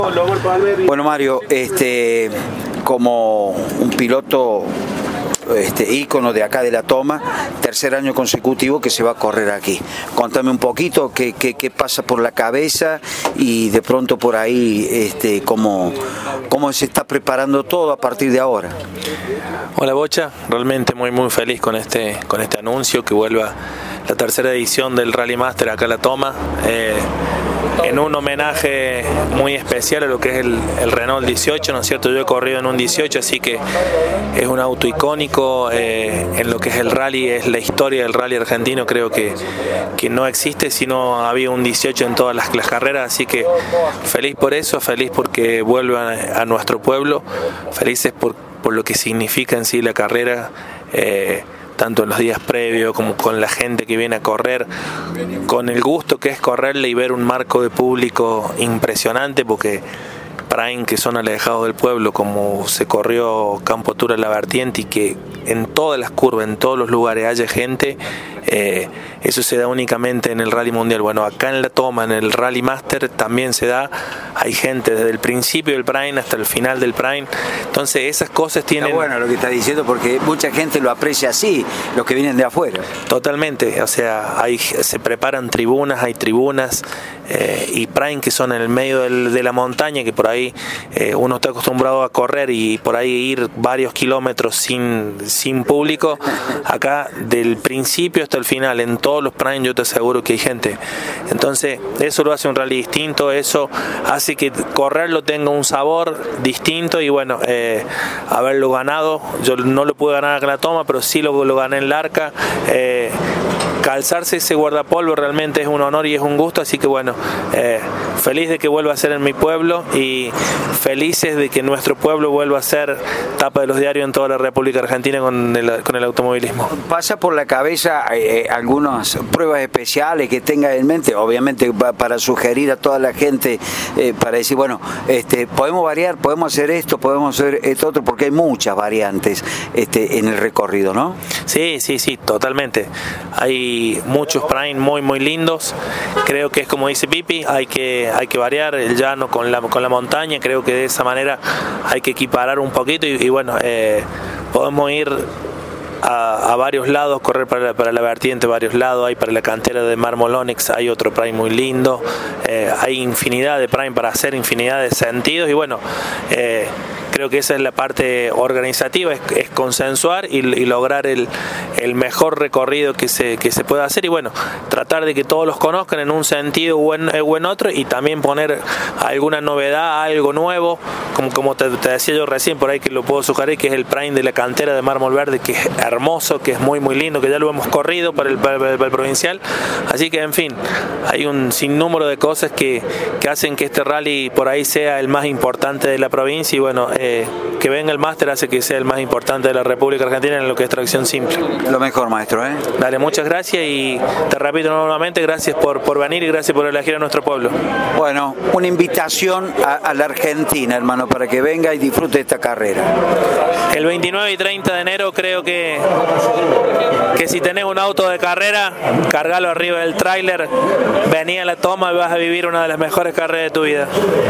Bueno, Mario, como un piloto ícono de acá de La Toma, tercer año consecutivo que se va a correr aquí. Contame un poquito qué pasa por la cabeza y de pronto por ahí cómo se está preparando todo a partir de ahora. Hola Bocha, realmente muy feliz con este anuncio que vuelva la tercera edición del Rally Master acá a La Toma, en un homenaje muy especial a lo que es el Renault 18, ¿no es cierto? Yo he corrido en un 18, así que es un auto icónico en lo que es el rally, es la historia del rally argentino. Creo que no existe si no había un 18 en todas las carreras, así que feliz por eso, feliz porque vuelve a nuestro pueblo, felices por lo que significa en sí la carrera, tanto en los días previos como con la gente que viene a correr, con el gusto que es correrle y ver un marco de público impresionante, porque Prime, que son alejados del pueblo, como se corrió Campo Tura La Vertiente, y que en todas las curvas, en todos los lugares haya gente, eso se da únicamente en el Rally Mundial. Bueno, acá en La Toma, en el Rally Master, también se da, hay gente desde el principio del Prime hasta el final del Prime, entonces esas cosas tienen... Está bueno lo que está diciendo, porque mucha gente lo aprecia así, los que vienen de afuera. Totalmente, o sea, se preparan tribunas, hay tribunas, y Prime que son en el medio de la montaña, que por ahí uno está acostumbrado a correr y por ahí ir varios kilómetros sin público. Acá del principio hasta el final, en todos los Prime, yo te aseguro que hay gente. Entonces eso lo hace un rally distinto, eso hace que correrlo tenga un sabor distinto. Y bueno, haberlo ganado, yo no lo pude ganar acá en La Toma, pero sí lo gané en Larca. Calzarse ese guardapolvo realmente es un honor y es un gusto, así que bueno, feliz de que vuelva a ser en mi pueblo y felices de que nuestro pueblo vuelva a ser tapa de los diarios en toda la República Argentina con el automovilismo. ¿Pasa por la cabeza algunas pruebas especiales que tenga en mente? Obviamente para sugerir a toda la gente, para decir, bueno, podemos variar, podemos hacer esto, podemos hacer esto otro, porque hay muchas variantes en el recorrido, ¿no? Sí, totalmente. Hay muchos Prime muy lindos. Creo que es como dice Pipi, hay que variar el llano con la montaña. Creo que de esa manera hay que equiparar un poquito y bueno, podemos ir a varios lados, correr para la vertiente, varios lados. Hay para la cantera de Mármol Onyx, hay otro Prime muy lindo, hay infinidad de Prime para hacer infinidad de sentidos y bueno, creo que esa es la parte organizativa, es consensuar y lograr el mejor recorrido que se pueda hacer y bueno, tratar de que todos los conozcan en un sentido o en otro, y también poner alguna novedad, algo nuevo, como te decía yo recién, por ahí que lo puedo sugerir, que es el Prime de la cantera de Mármol Verde, que es hermoso, que es muy lindo, que ya lo hemos corrido para el provincial. Así que en fin, hay un sinnúmero de cosas que hacen que este rally por ahí sea el más importante de la provincia y bueno, que venga el máster hace que sea el más importante de la República Argentina en lo que es tracción simple. Lo mejor, maestro, ¿eh? Dale, muchas gracias y te repito nuevamente, gracias por venir y gracias por elegir a nuestro pueblo. Bueno, una invitación a la Argentina, hermano, para que venga y disfrute esta carrera. El 29 y 30 de enero creo que si tenés un auto de carrera, cargalo arriba del tráiler, vení a La Toma y vas a vivir una de las mejores carreras de tu vida.